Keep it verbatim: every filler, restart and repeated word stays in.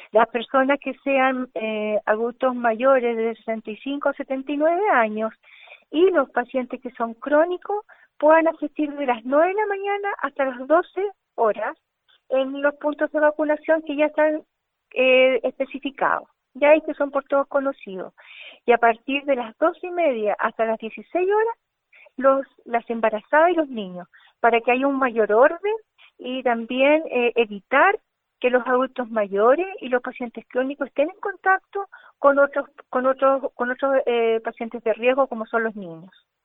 Las personas que sean eh, adultos mayores de sesenta y cinco a setenta y nueve años y los pacientes que son crónicos puedan asistir de las nueve de la mañana hasta las doce horas en los puntos de vacunación que ya están eh, especificados, ya hay que son por todos conocidos. Y a partir de las doce y media hasta las dieciséis horas, los, las embarazadas y los niños, para que haya un mayor orden y también eh, evitar que los adultos mayores y los pacientes crónicos estén en contacto con otros con otros con otros eh, pacientes de riesgo como son los niños.